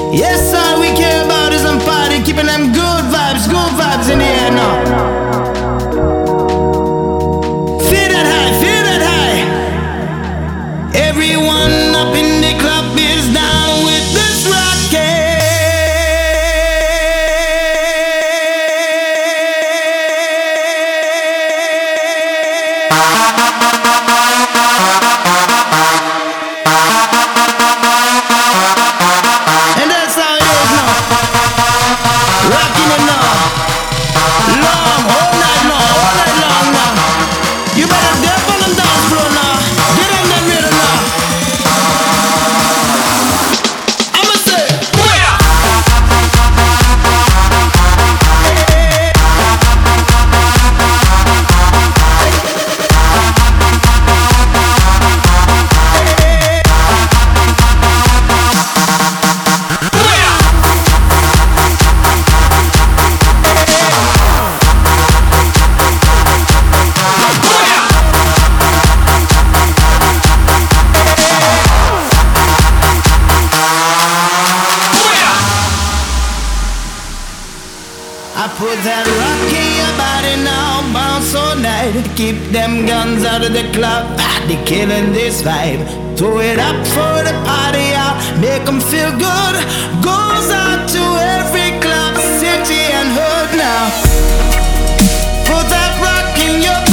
Yes, all we care about is some party, keeping them good vibes in the air now. Feel that high. Everyone up in the club is down with this rocket. And that's how it is now. Rocking it now. Long, all night long now. You better dip on the dance floor now. Get on that rhythm now. I'ma say, where? I put that rock in your body now, bounce all night. Keep them guns out of the club, they killing this vibe. Throw it up for the party out, make them feel good. Goes out to every club, city and hood now. Put that rock in your